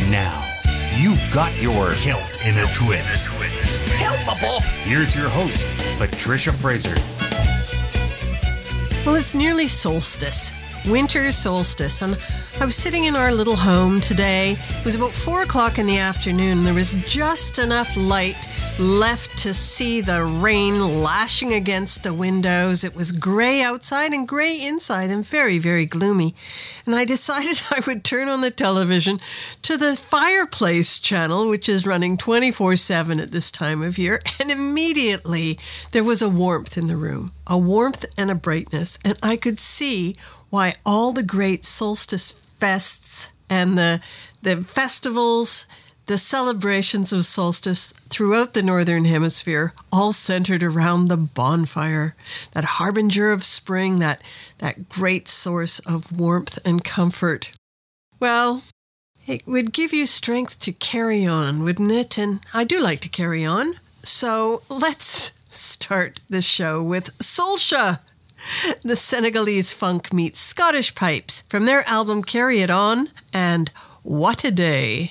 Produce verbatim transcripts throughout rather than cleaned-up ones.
Now, you've got your kilt in a twist. Helpable. Here's your host, Patricia Fraser. Well, it's nearly solstice, winter solstice, and I was sitting in our little home today. It was about four o'clock in the afternoon. There was just enough light left to see the rain lashing against the windows. It was gray outside and gray inside and very, very gloomy. And I decided I would turn on the television to the fireplace channel, which is running twenty-four seven at this time of year. And immediately there was a warmth in the room, a warmth and a brightness. And I could see why all the great solstice fests and the the festivals, the celebrations of solstice throughout the Northern Hemisphere all centered around the bonfire, that harbinger of spring, that, that great source of warmth and comfort. Well, it would give you strength to carry on, wouldn't it? And I do like to carry on. So let's start the show with Solsha, the Senegalese funk meets Scottish pipes from their album Carry It On and What a Day.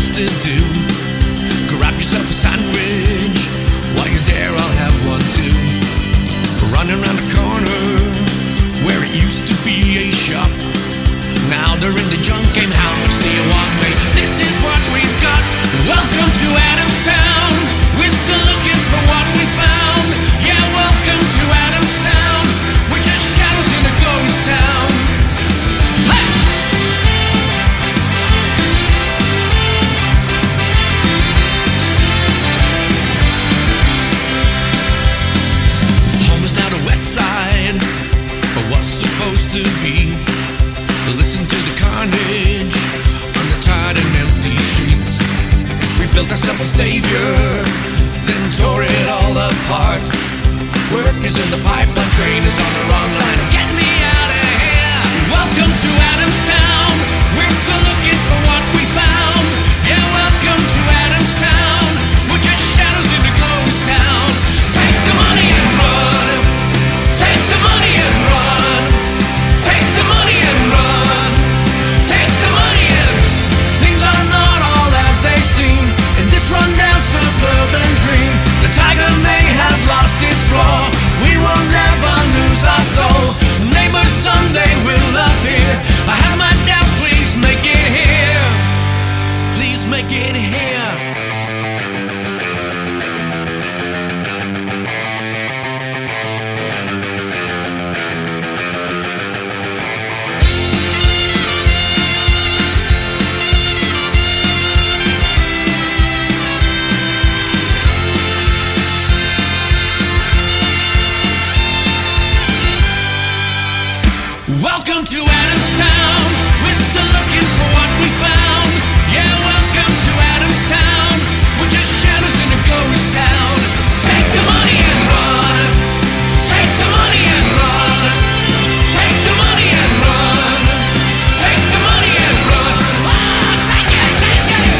supposed to do. Grab yourself a sandwich. While you're there, I'll have one too. Running around the corner where it used to be a shop. Now they're in the junk game. How much do you want, mate? This is what we've got. Welcome to Adamstown. We're still looking for what we found. Yeah, welcome to Adamstown. We're just shadows in a ghost town. Hey! Home is now the west side, but what's supposed to be? Listen to the carnage on the tired and empty streets. We built ourselves a savior, then tore it all apart. Work is in the pipeline, train is on the wrong line. Get me out of here. Welcome to Adamstown. We're still looking for what we found. Yeah, welcome to Adamstown. We're just shadows in a ghost town. Take the money and run. Take the money and run. Take the money and run. Take the money and things are not all as they seem in this rundown suburban dream. The tiger may have lost its roar. We will never lose our soul. Neighbors someday will appear. I have my doubts, please make it here. Please make it here. Welcome to Adamstown. We're still looking for what we found. Yeah, welcome to Adamstown. We're just shadows in a ghost town. Take the money and run. Take the money and run. Take the money and run. Take the money and run. Oh, take it, take it.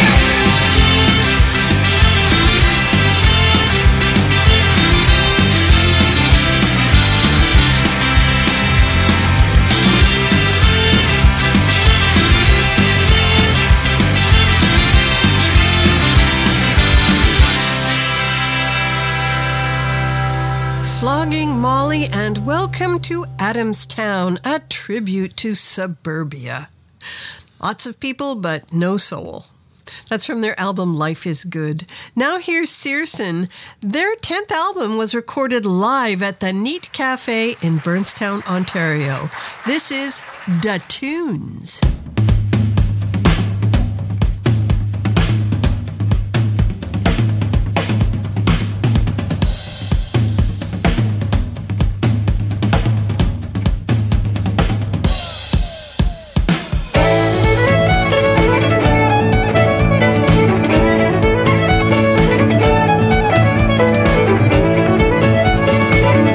Flogging Molly and welcome to Adamstown, a tribute to suburbia. Lots of people, but no soul. That's from their album Life is Good. Now here's Searson. Their tenth album was recorded live at the Neat Cafe in Burnstown, Ontario. This is Da Tunes.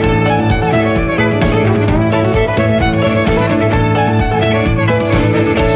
Thank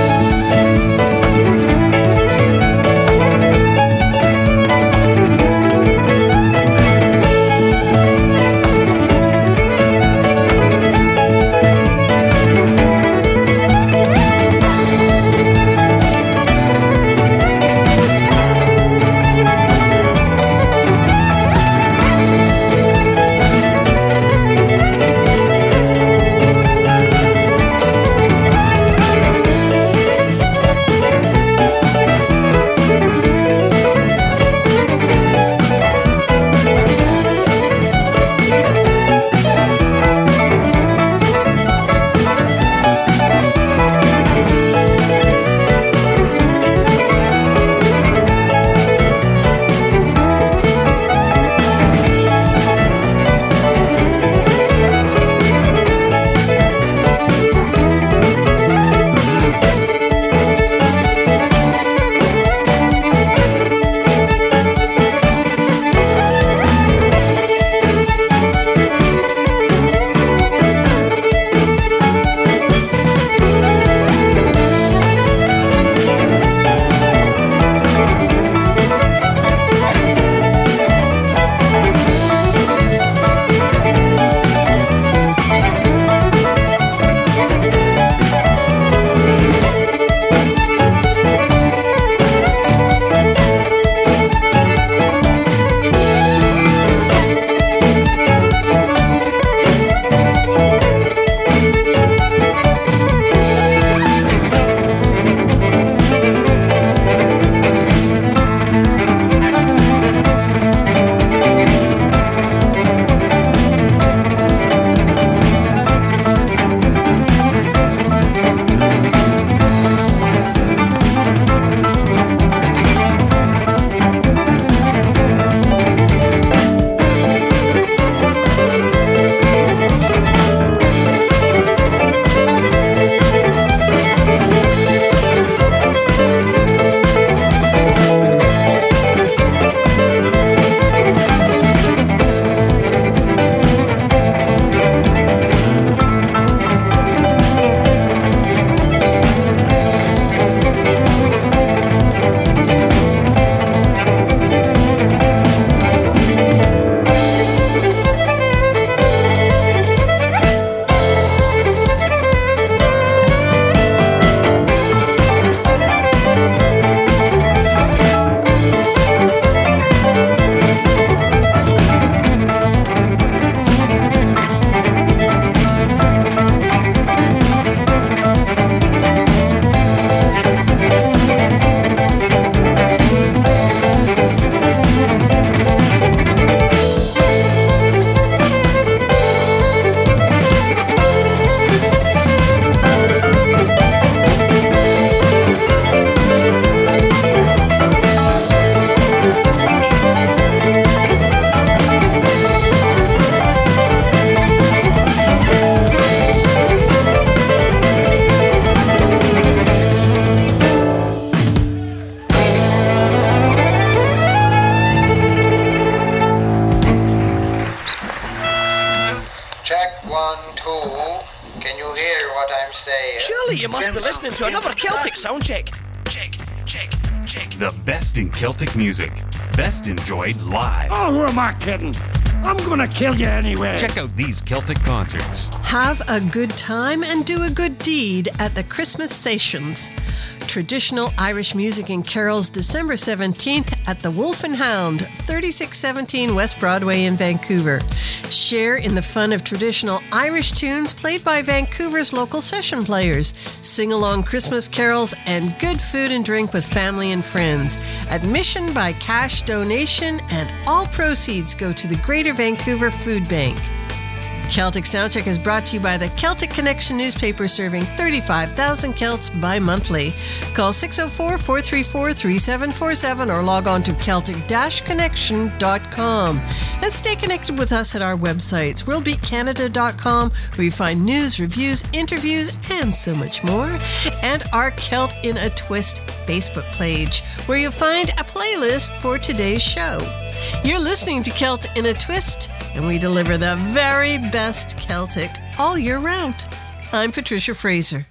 Surely you must be listening to another Celtic sound check. Check, check, check. The best in Celtic music. Best enjoyed live. Oh, who am I kidding? I'm gonna kill you anyway. Check out these Celtic concerts. Have a good time and do a good deed at the Christmas Sessions. Traditional Irish music and carols December seventeenth at the Wolf and Hound, thirty-six seventeen West Broadway in Vancouver. Share in the fun of traditional Irish tunes played by Vancouver's local session players. Sing along Christmas carols and good food and drink with family and friends. Admission by cash donation and all proceeds go to the Greater Vancouver Food Bank. Celtic Soundcheck is brought to you by the Celtic Connection newspaper, serving thirty-five thousand Celts bi-monthly. Call six oh four, four three four, three seven four seven or log on to celtic connection dot com. And stay connected with us at our websites, world beat canada dot com, where you find news, reviews, interviews, and so much more. And our Celt in a Twist Facebook page, where you'll find a playlist for today's show. You're listening to Celt in a Twist, and we deliver the very best Celtic all year round. I'm Patricia Fraser.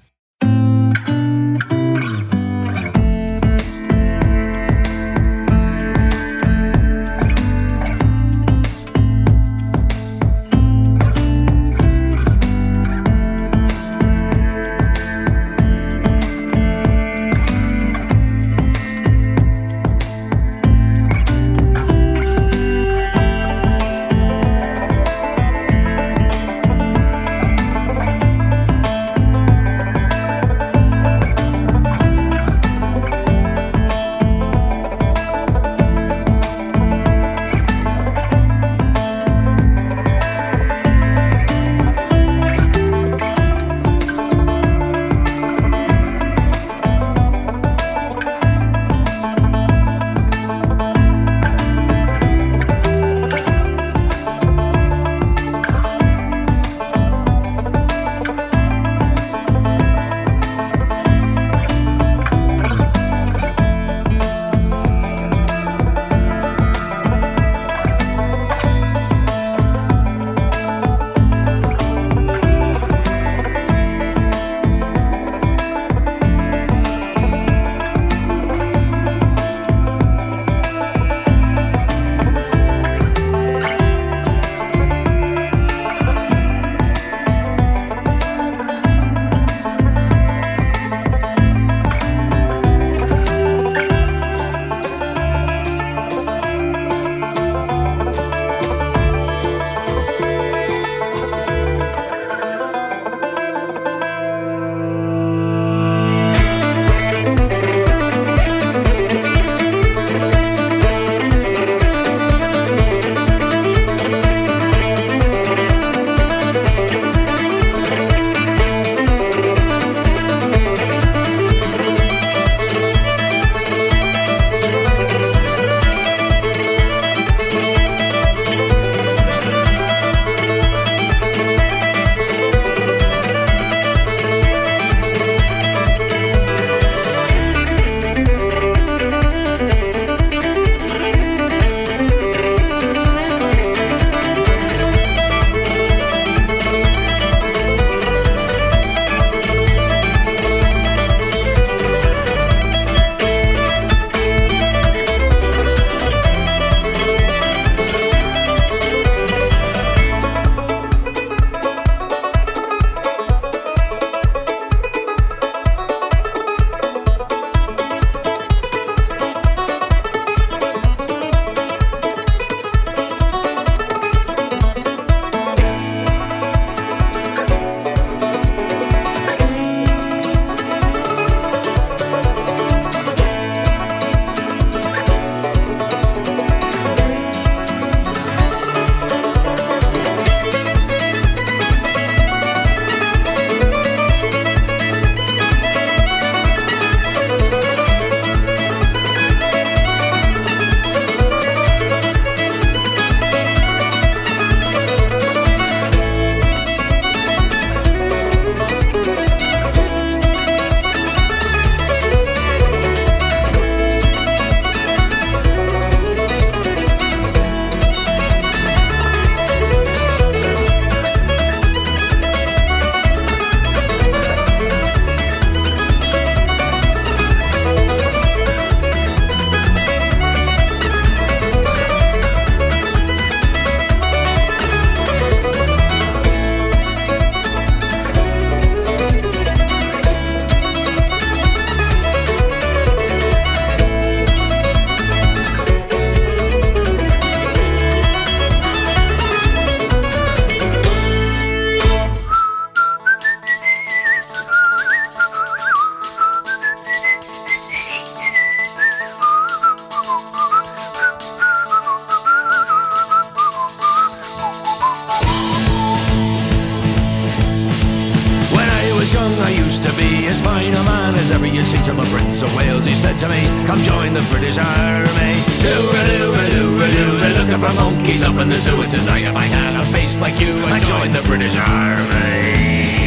supposed to be as fine a man as ever you see to the Prince of Wales. He said to me, come join the British Army. Tooraloo-a-loo-a-loo, they're looking for monkeys up in the zoo. It says, I, if I had a face like you, I'd join the British Army.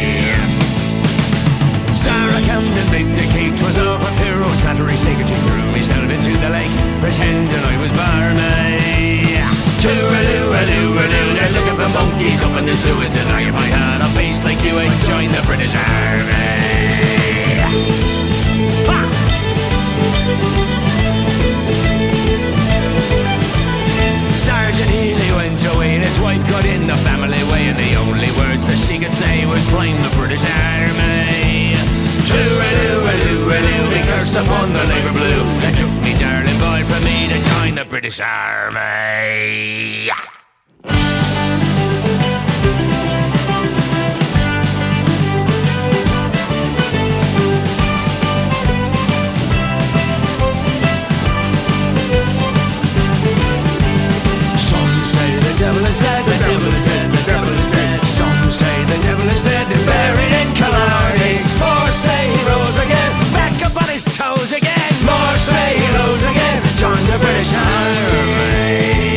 Sarah Camden Vindicate was over Pirro Slattery Sacred. She threw myself into the lake, pretending I was barmy. Tooraloo-a-loo-a-loo, they're looking for monkeys up in the zoo. It says, I, if I had a face like you, I'd join the British Army. Ha! Sergeant Healy went away and his wife got in the family way, and the only words that she could say was blame the British Army. Tooraloo-a-loo-a-loo, they curse upon the Labour Blue and took me darling boy from me to join the British Army. The devil is dead, the devil is dead, the devil is dead. Some say the devil is dead and buried in Killarney. More say he rose again, back up on his toes again. More say he rose again, joined the British Army.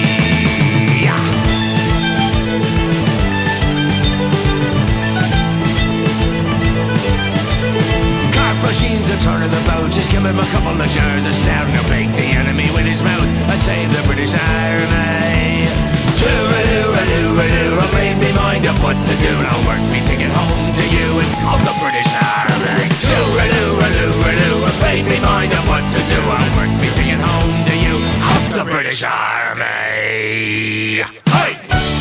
Machines are turning the boat, just give him a couple of jars of stout and he'll bake the enemy with his mouth and save the British Army. Tooraloo-a-loo-a-loo, I made me mind up what to do, and I'll work me ticket home to you and of the British Army. Tooraloo-a-loo-a-loo, I made me mind up what to do, I'll work me ticket home to you of the British Army. Hey!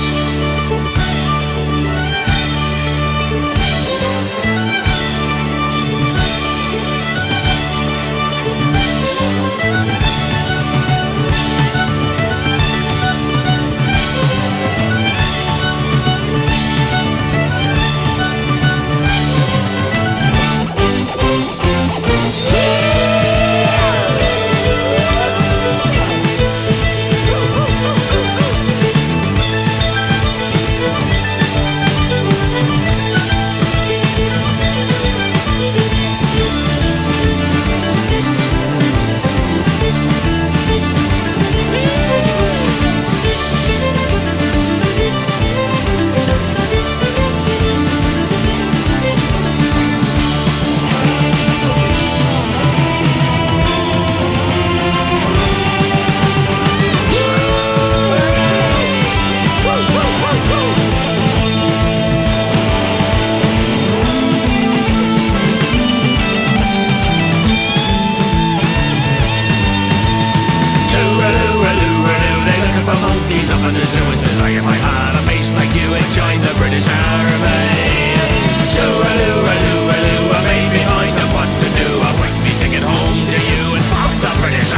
Up in the zoo, it says, I, if I had a face like you, I'd join the British Army. Tooraloo-a-loo-a-loo, I made me mind of what to do. I'll bring me ticket home to you and fuck the British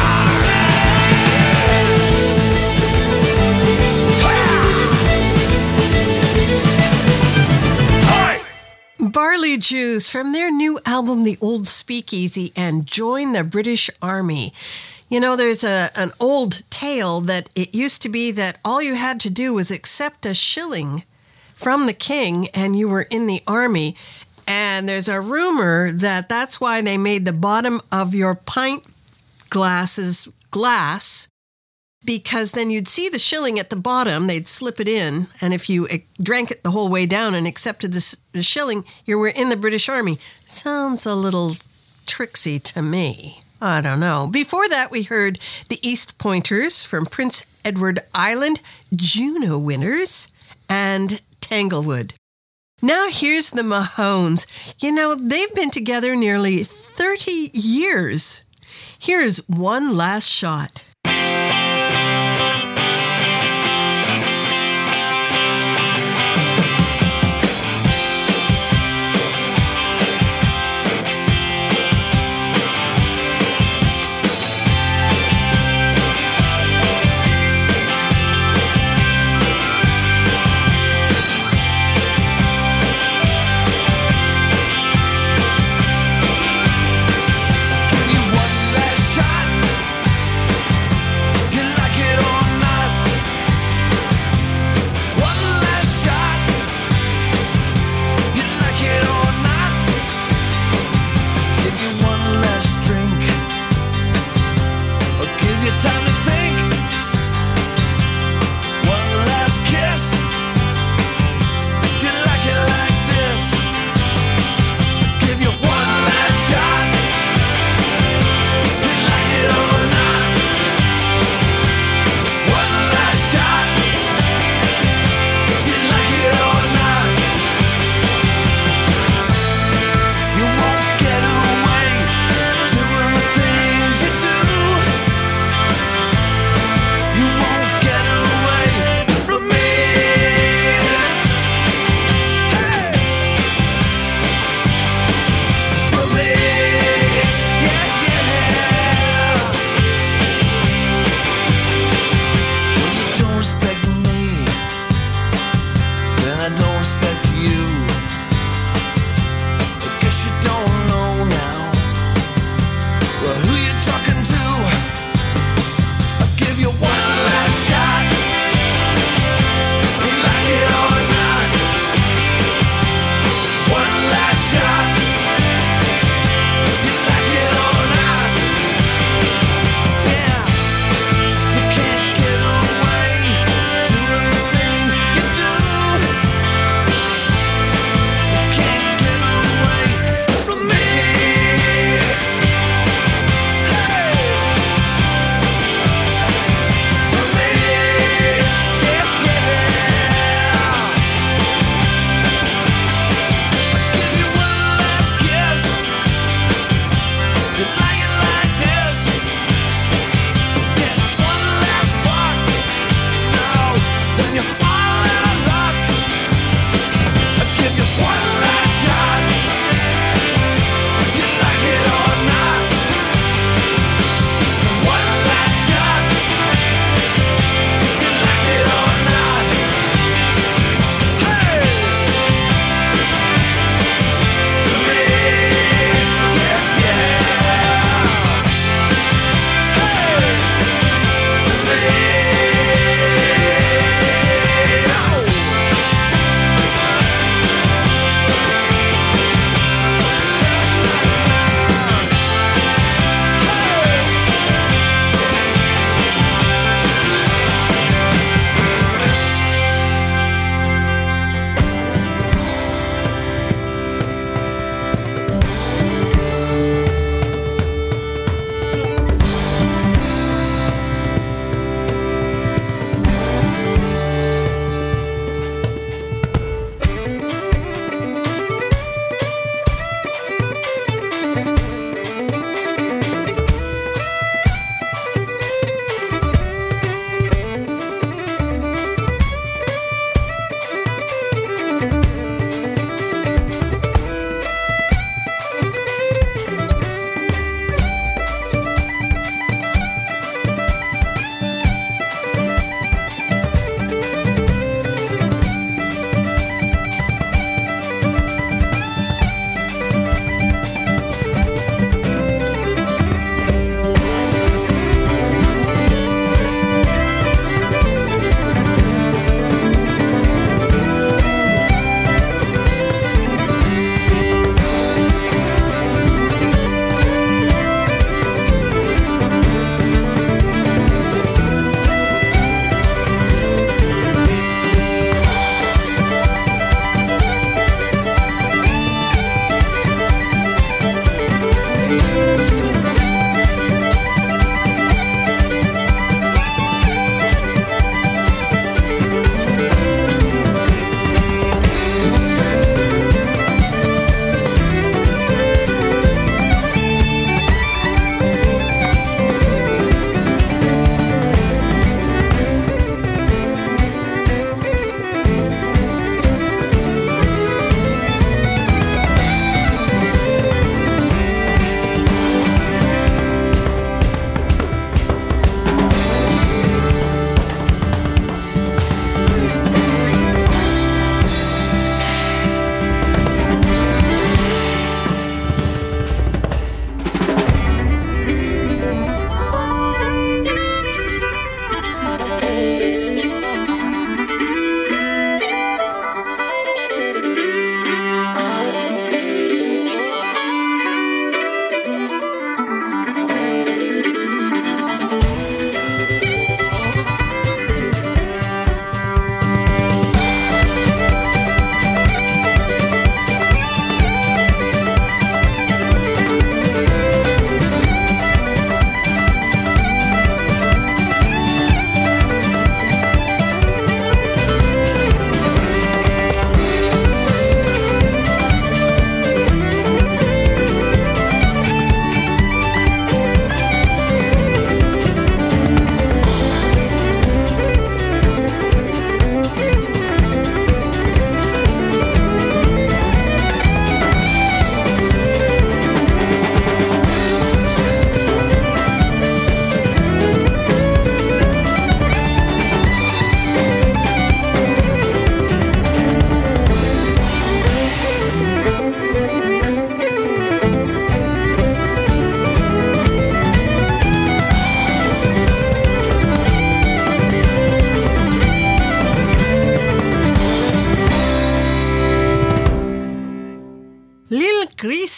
Army. Barley Juice from their new album, The Old Speakeasy, and Join the British Army. You know, there's a an old tale that it used to be that all you had to do was accept a shilling from the king and you were in the army. And there's a rumor that that's why they made the bottom of your pint glasses glass, because then you'd see the shilling at the bottom, they'd slip it in, and if you drank it the whole way down and accepted the, the shilling, you were in the British Army. Sounds a little tricksy to me. I don't know. Before that, we heard the East Pointers from Prince Edward Island, Juno Winners, and Tanglewood. Now here's the Mahones. You know, they've been together nearly thirty years. Here's One Last Shot. Give me one last shot.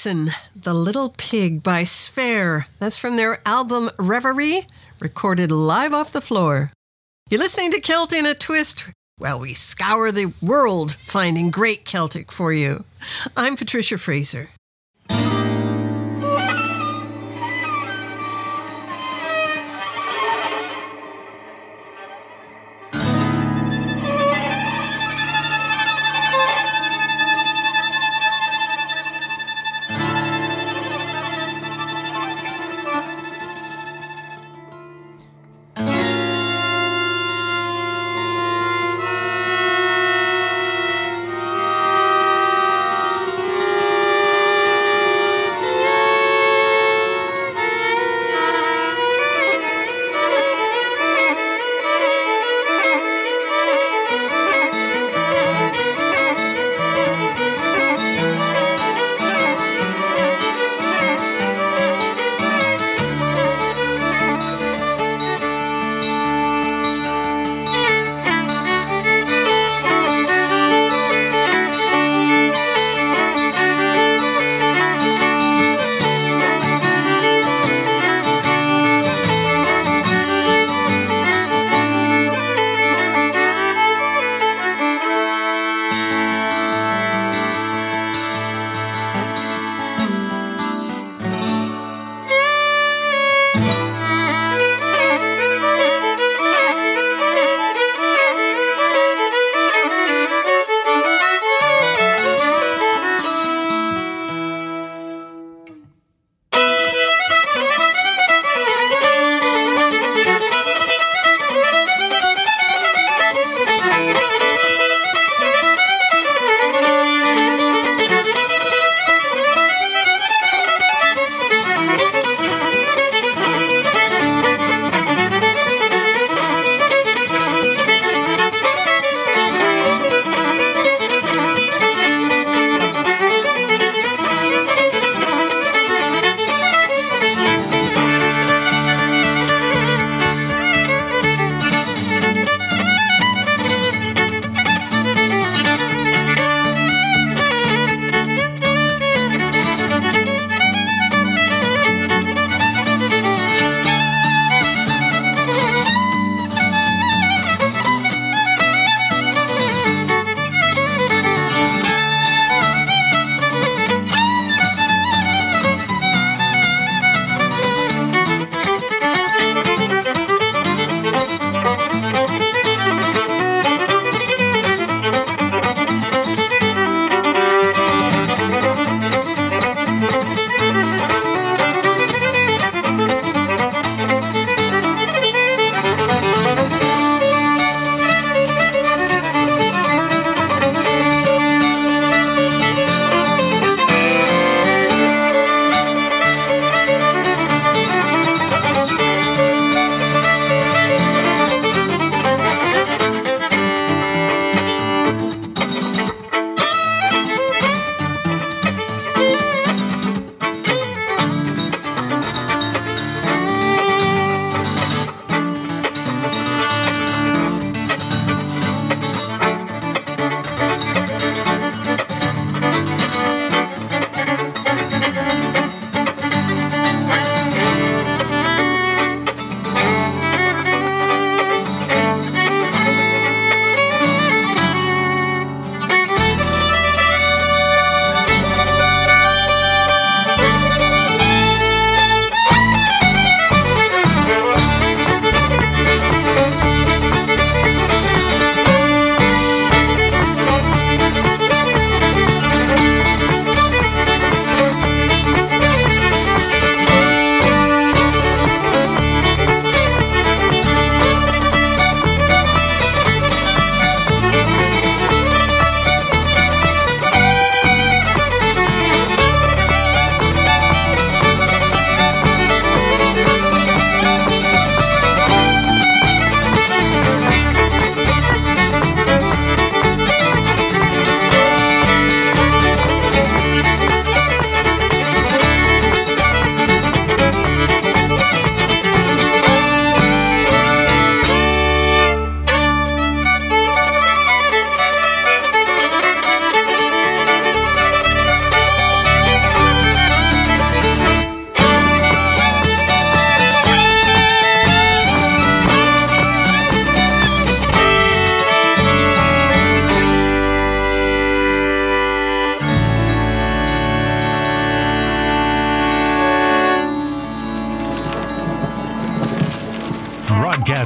Vixen, The Little Pig by Sphere. That's from their album Reverie, recorded live off the floor. You're listening to Celt in a Twist. Well, we scour the world finding great Celtic for you. I'm Patricia Fraser.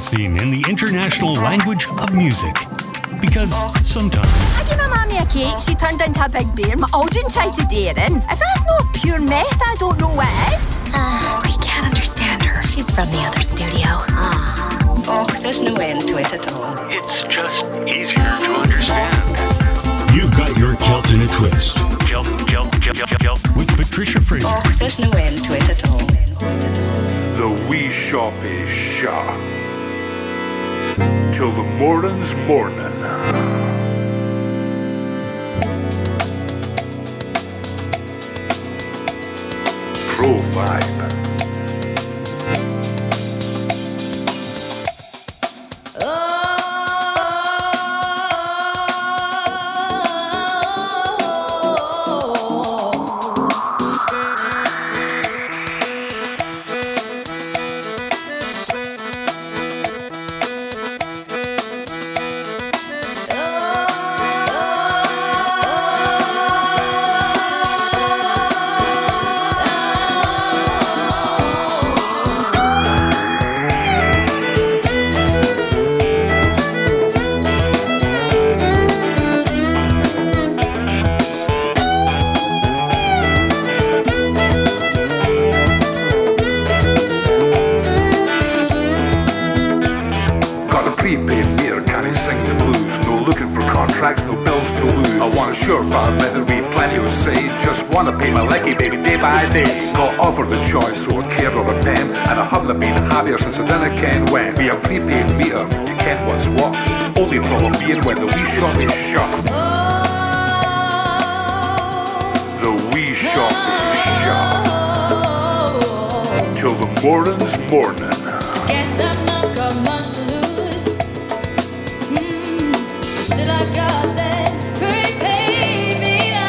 Broadcasting in the international language of music. Because sometimes... I gave my mammy a cake, she turned into a big bear. My Aldrin tried to dare in. If that's not pure mess, I don't know what is. Uh, we can't understand her. She's from the other studio. Oh, there's no end to it at all. It's just easier to understand. You've got your Kilt in a Twist. Kilt, kilt, kilt, kilt, kilt. With Patricia Fraser. Oh, there's no end to it at all. The wee shop is shut till the morning's morning. Pro Vibe. For the choice, so I care or a pen, and I haven't been happier since I didn't ken when. Be a prepaid meter, you can't what's what. Only problem being when the wee shop is shut. The wee shop is shut till the morning's morning. Guess I've not got much to lose. Mm, still I got that prepaid meter.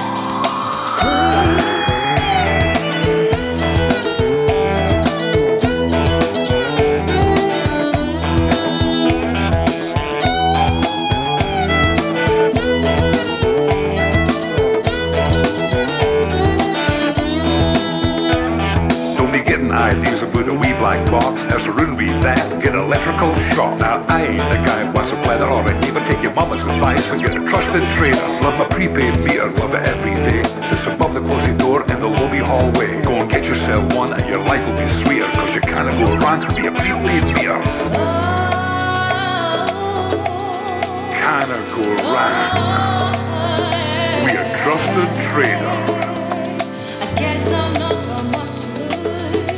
Ideas about a wee black box, there's a room with that, get electrical shock. Now I ain't the guy who wants a blether or a even take your mama's advice and get a trusted trader. Love my prepaid meter, love it every day. Sits above the closing door in the lobby hallway. Go and get yourself one and your life will be sweeter, cause you can't go wrong with a prepaid meter. Can't go wrong. We a trusted trader. I guess I'm not got much to lose.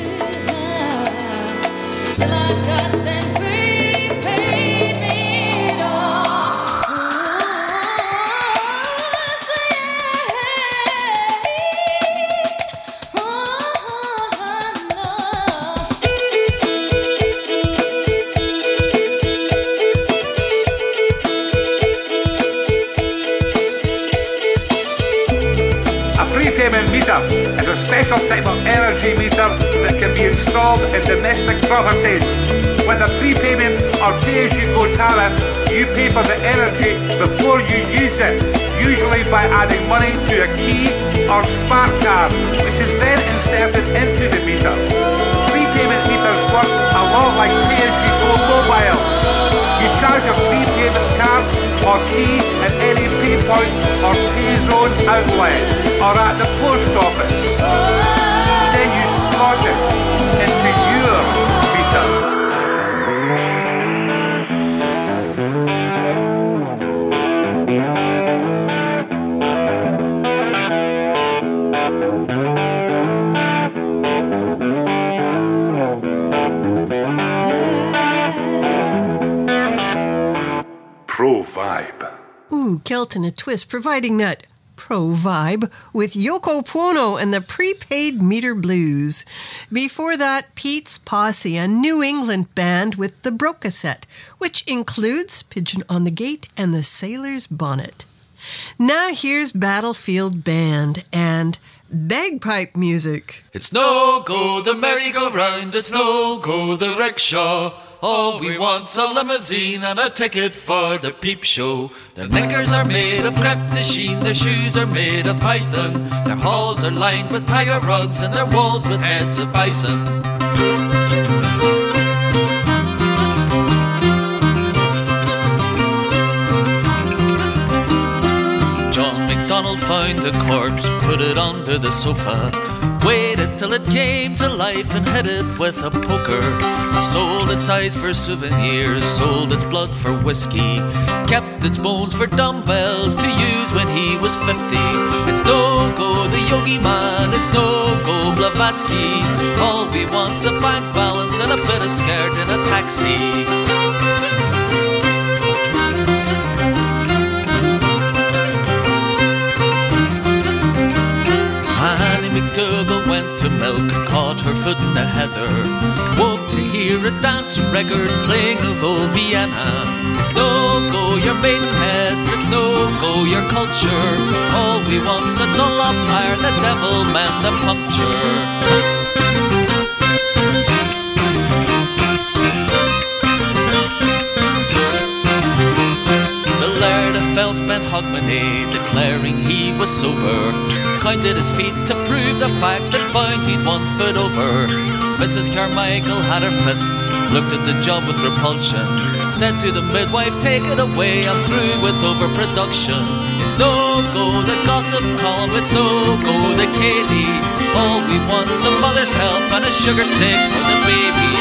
Still I got them prepaid meter. Prepayment meter is a special type of energy meter that can be installed in domestic properties. With a prepayment or pay-as-you-go tariff, you pay for the energy before you use it, usually by adding money to a key or smart card, which is then inserted into the meter. Prepayment meters work a lot like pay-as-you-go mobiles. You charge a prepayment card or key at any pay point or pay zone outlet or at the post office. Then you slot it into your meter. Pro Vibe. Ooh, Kilt in a Twist, providing that pro vibe with Yoko Ono and the Prepaid Meter Blues. Before that, Pete's Posse, a New England band with the Brocaset, which includes Pigeon on the Gate and the Sailor's Bonnet. Now here's Battlefield Band and bagpipe music. It's no go the merry-go-round, it's no go the rickshaw. All we want's a limousine and a ticket for the peep show. Their knickers are made of crepe de chine, their shoes are made of python. Their halls are lined with tiger rugs and their walls with heads of bison. found a corpse, put it under the sofa, waited till it came to life and hit it with a poker. Sold its eyes for souvenirs, sold its blood for whiskey, kept its bones for dumbbells to use when he was fifty. It's no go the yogi man, it's no go Blavatsky. All we want's a bank balance and a bit of skirt in a taxi. McDougall went to milk, caught her foot in the heather, woke to hear a dance record playing of old Vienna. It's no go your maidenheads, it's no go your culture. All we want's a Dunlop tire, the devil mend a puncture. Fell spent Hogmanay, declaring he was sober, counted his feet to prove the fact that found he'd one foot over. Missus Carmichael had her fifth, looked at the job with repulsion, said to the midwife, take it away, I'm through with overproduction. It's no go the gossip column, it's no go the Katie. All we want's a mother's help and a sugar stick for the baby.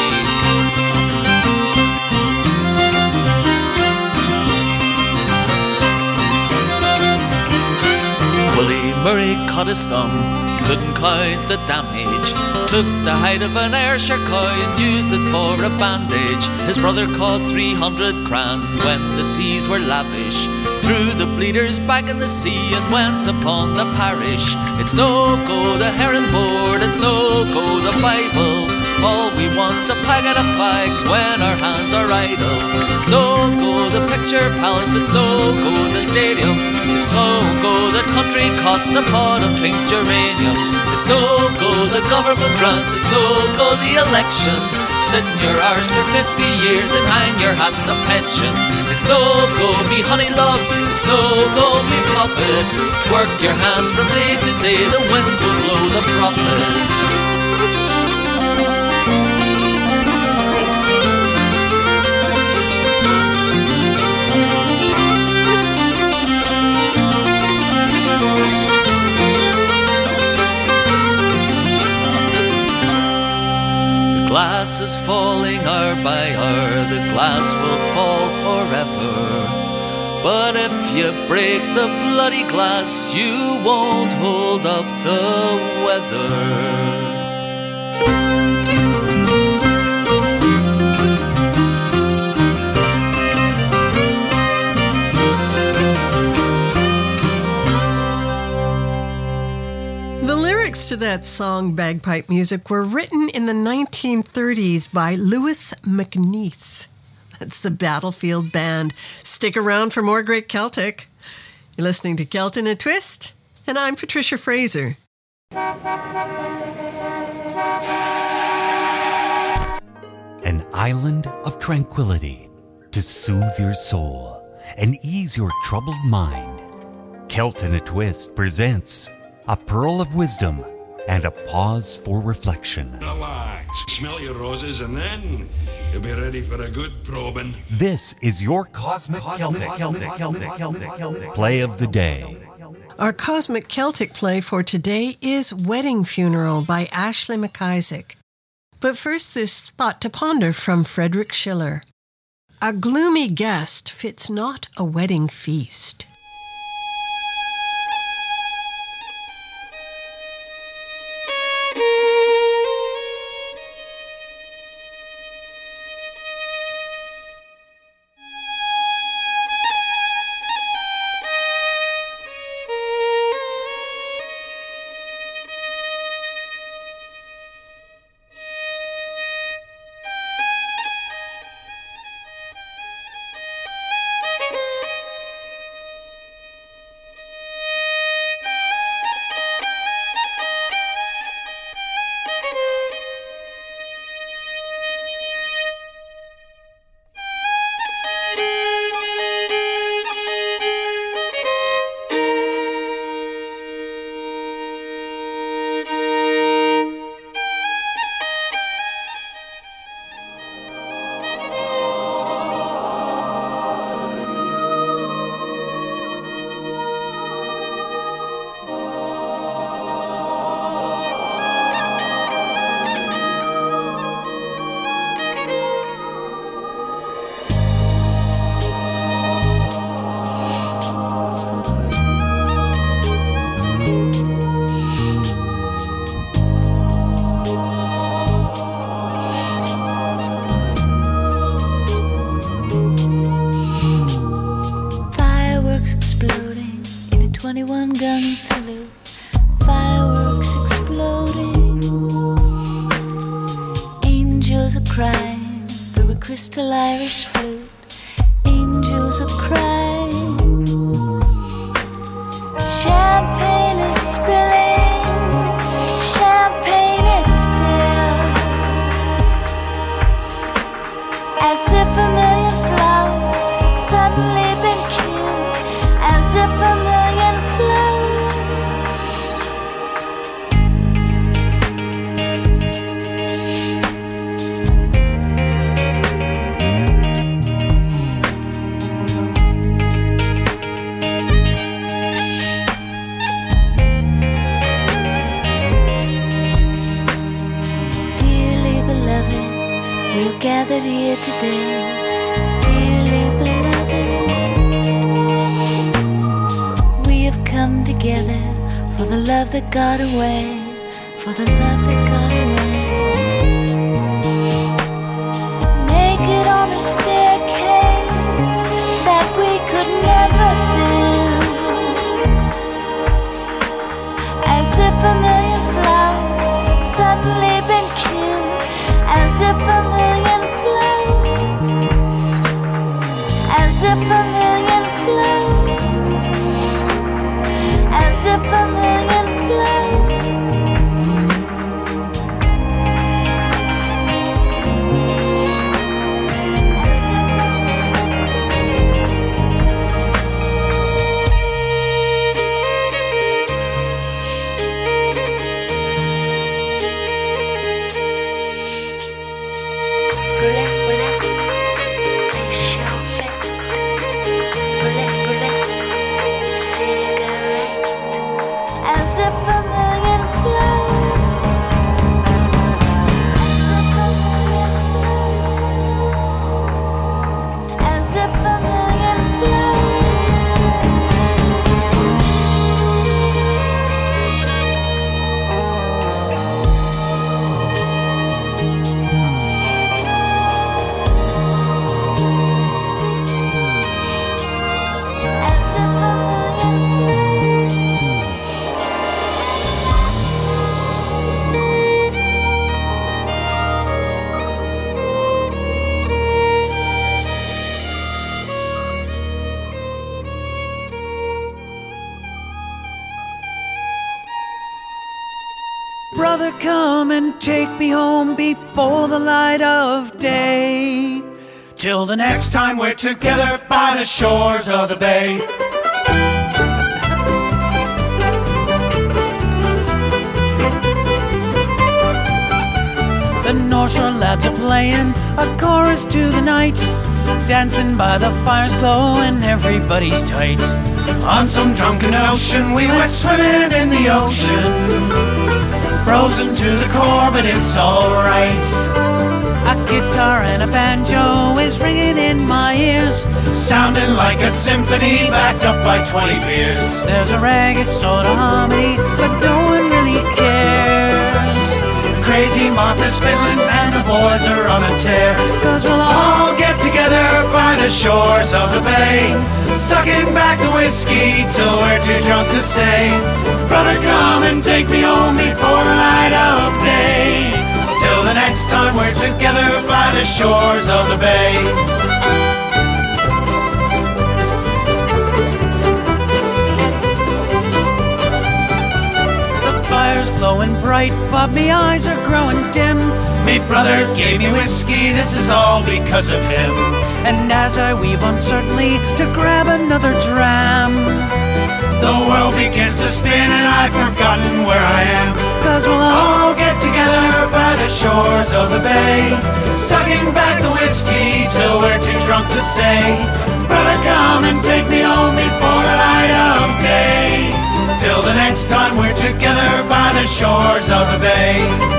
Willie Murray cut his thumb, couldn't count the damage, took the hide of an Ayrshire cow and used it for a bandage. His brother caught three hundred grand when the seas were lavish, threw the bleeders back in the sea and went upon the parish. It's no go the herring board, it's no go the Bible. All we want's a packet of fags when our hands are idle. It's no go the picture palace, it's no go the stadium. It's no go the country cotton, the pot of pink geraniums. It's no go the government grants, it's no go the elections. Sit in your arse for fifty years and hang your hat in the pension. It's no go me honey love, it's no go me profit. Work your hands from day to day, the winds will blow the profit. Glass is falling hour by hour, the glass will fall forever. But if you break the bloody glass, you won't hold up the weather. To that song, Bagpipe Music, were written in the nineteen thirties by Louis MacNeice. That's the Battlefield Band. Stick around for more great Celtic. You're listening to Celt in a Twist, and I'm Patricia Fraser. An island of tranquility to soothe your soul and ease your troubled mind. Celt in a Twist presents a pearl of wisdom and a pause for reflection. Relax, smell your roses, and then you'll be ready for a good probing. This is your Cosmic, Cosmic Celtic, Celtic, Celtic, Celtic, Celtic play of the day. Our Cosmic Celtic play for today is Wedding Funeral by Ashley McIsaac. But first, this thought to ponder from Frederick Schiller. A gloomy guest fits not a wedding feast. guns salute, fireworks exploding, angels are crying through a crystal Irish flute, angels are crying, champagne is spilling, champagne is spilled, as if a million flowers had suddenly been killed, as if a million flowers. Dearly beloved, we're gathered here today. Dearly beloved, we have come together for the love that got away, for the love that got away. Naked on the staircase that we could never build, as if a million flowers had suddenly been killed, as if a million flowers, as if a million flowers, as if a million flowers. As if a million flowers, as if a million Brother, come and take me home before the light of day, till the next time we're together by the shores of the bay. The North Shore lads are playing a chorus to the night, dancing by the fire's glow and everybody's tight. On some drunken ocean we went swimming in the ocean, frozen to the core, but it's alright. A guitar and a banjo is ringing in my ears, sounding like a symphony backed up by twenty beers. There's a ragged sort of harmony, but no one really cares. Crazy Martha's fiddling and the boys are on a tear, 'cause we'll all get together by the shores of the bay, sucking back the whiskey till we're too drunk to say, brother, come and take me home before the light of day, till the next time we're together by the shores of the bay. The fire's glowing bright, but me eyes are growing dim. Me brother gave me whiskey, this is all because of him. And as I weave uncertainly to grab another dram, the world begins to spin and I've forgotten where I am. 'Cause we'll all get together by the shores of the bay, sucking back the whiskey till we're too drunk to say, brother, come and take me home before the light of day, till the next time we're together by the shores of the bay.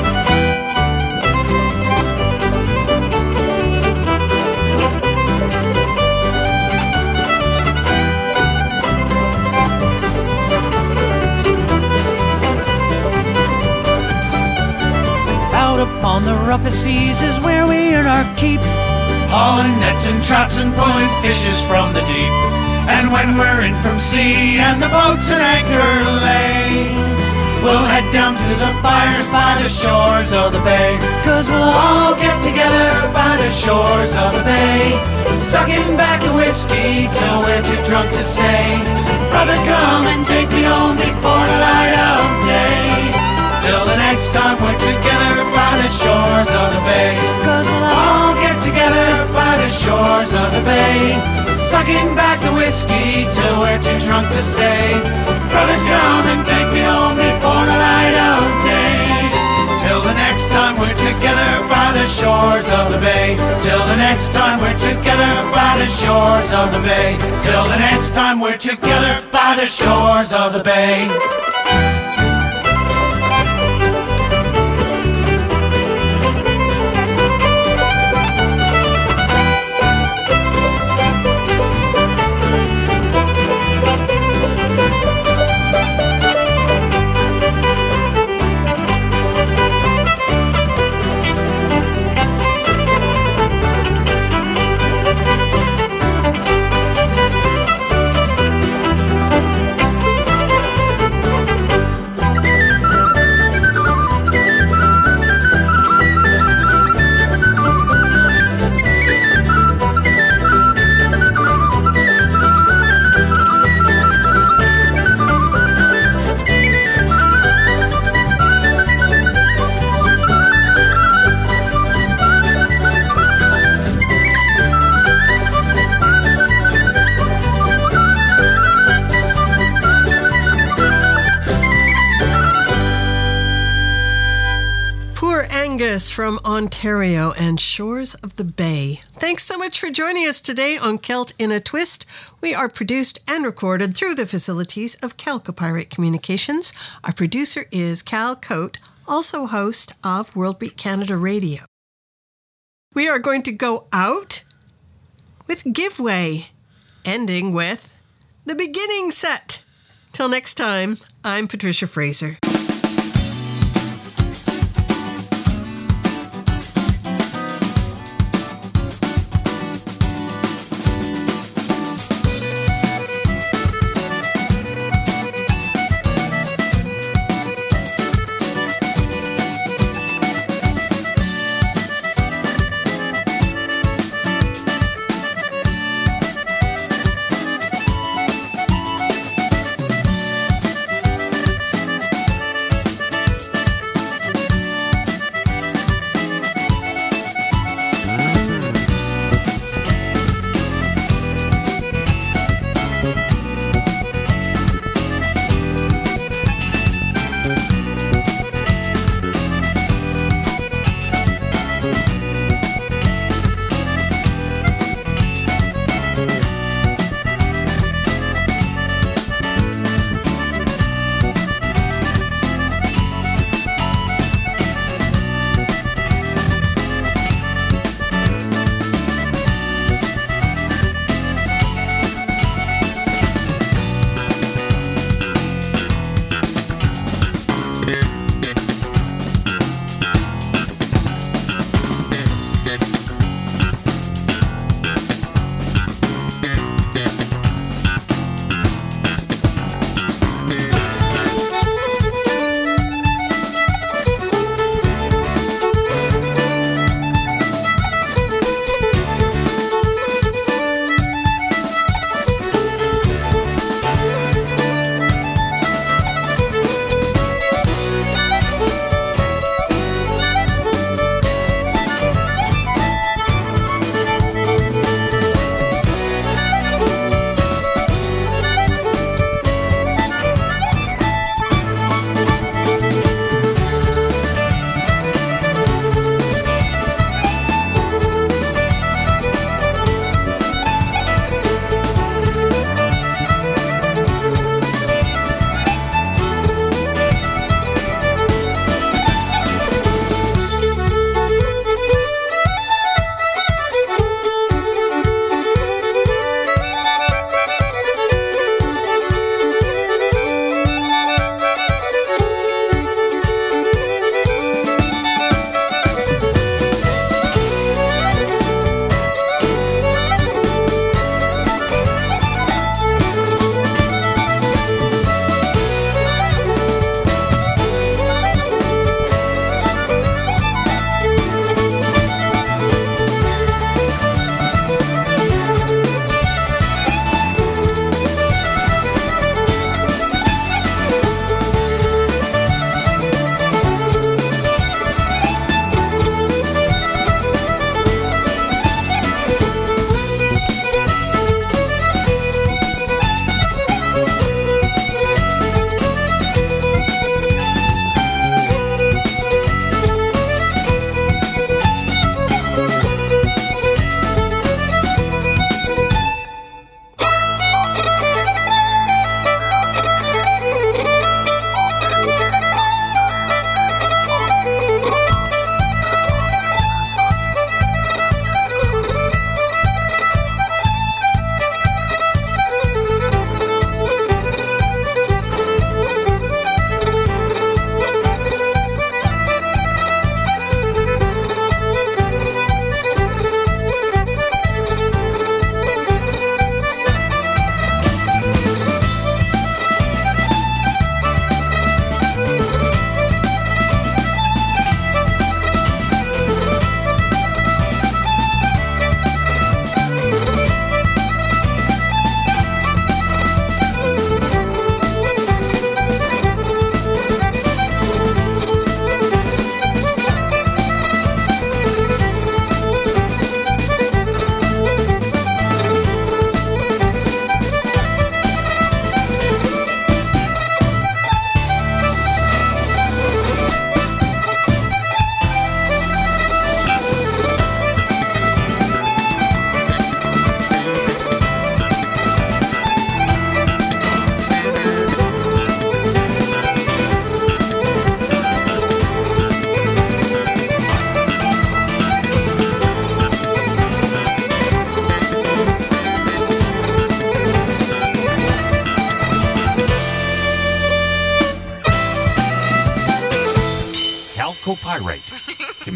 Upon the roughest seas is where we earn our keep, hauling nets and traps and pulling fishes from the deep. And when we're in from sea and the boats at anchor lay, we'll head down to the fires by the shores of the bay. Cause we'll all get together by the shores of the bay, sucking back the whiskey till we're too drunk to say, brother, come and take me home before the light of day. Till the next time we're together by the shores of the bay. Cause we'll all get together by the shores of the bay, sucking back the whiskey till we're too drunk to say, brother, come and take me home before the light of day. Till the next time we're together by the shores of the bay. Till the next time we're together by the shores of the bay. Till the next time we're together by the shores of the bay. From Ontario and Shores of the Bay. Thanks so much for joining us today on Celt in a Twist. We are produced and recorded through the facilities of Calcopirate Communications. Our producer is Cal Coate, also host of Worldbeat Canada Radio. We are going to go out with Giveaway, ending with The Beginning Set. Till next time, I'm Patricia Fraser.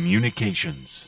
Communications.